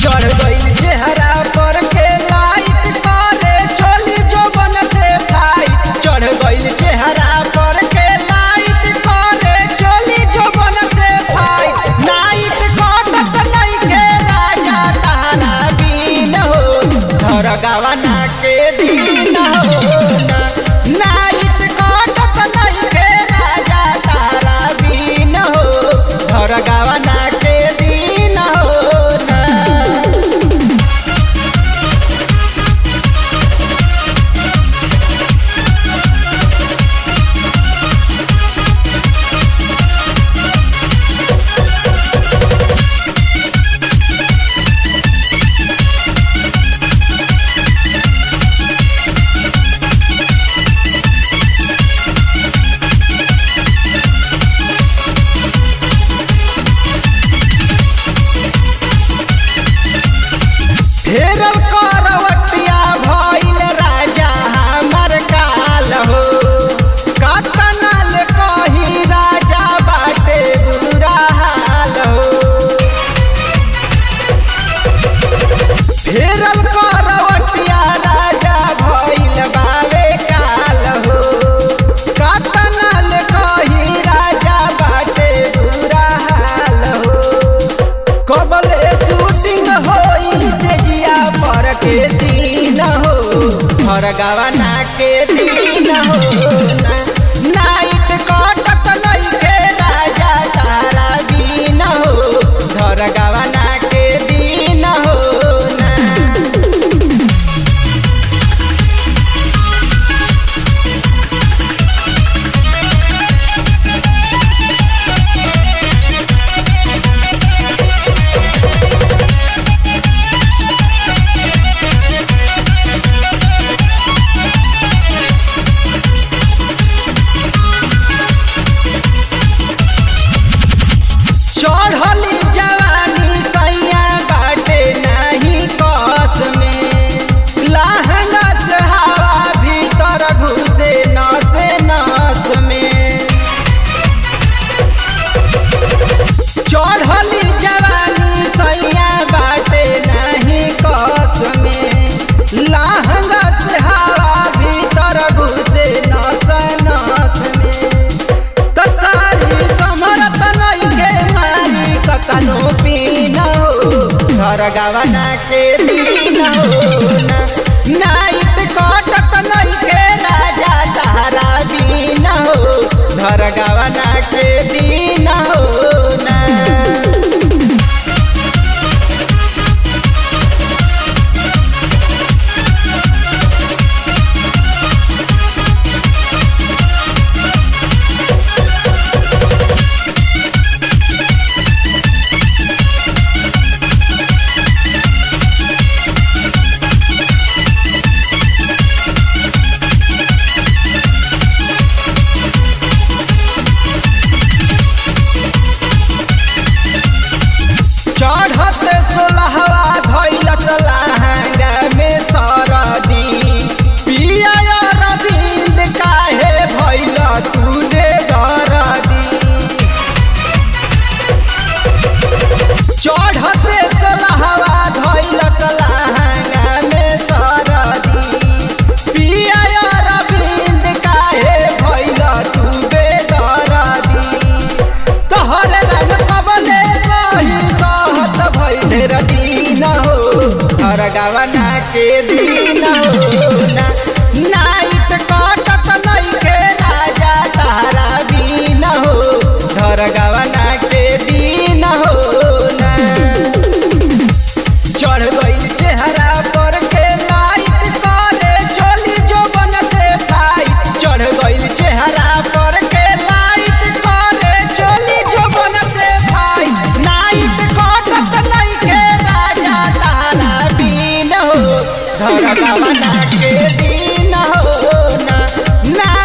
चढ़ गइल चेहरा पर के लाइट करे चोली जोबन से फाइट। चढ़ गइल चेहरा पर के लाइट करे चोली जोबन से फाइट। नाइट कटत नइखे राजा तारा बीन हो घर गवना के दिन हो ना। नाइट कटत नइखे राजा तारा बीन हो घर गवना के दिन हो ना। फेरल करवटिया भइल राजा हमर काल हो। कतनाल कही राजा बाटे बुरा हाल हो। फेरल करवटिया राजा भइल बावे काल हो। कतनाल कही राजा बाटे बुरा हाल हो। कबले शूटिंग होई तेजिया पर के दिन हो घर गवना के दिन हो ना। नाइट कटत नइखे राजा तारा बीन हो घर गवना के दिन हो ना। चढ़ली जवानी सैया बाटे नाही कस में। लहंगा से हवा भीतर घुसे नस नस में। चढ़ली जवानी सैया बाटे नाही कस में। लहंगा से हवा भीतर घुसे नस नस में। तसारी समरत नइखे मारी कतनो पीन हो घर गवना के दिन हो ना। नाइट कटत नइखे राजा तारा बीन हो घर गवना के दिन हो ना। चढ़त सोलहवा धैलत लहंगा में सरदी। पिया रविंद काहे भइल तूने दरदी। चढ़त सोलहवा धैलत लहंगा में सरदी। पिया रविंद काहे भइल तूने दरदी। तोहर रंग कबले सही कहत भइल दिन हो घर गवना के दिन हो ना। नाइट कटत नइखे राजा तारा बीन हो घर गवना के दिन हो ना। चढ़ गइल चेहरा पर के लाइट करे चोली जोबन से फाइट। चढ़ गइल चेहरा पर के लाइट करे चोली जोबन से फाइट। नाइट कटत नइखे राजा तारा बीन हो घर गवना के दिन हो ना।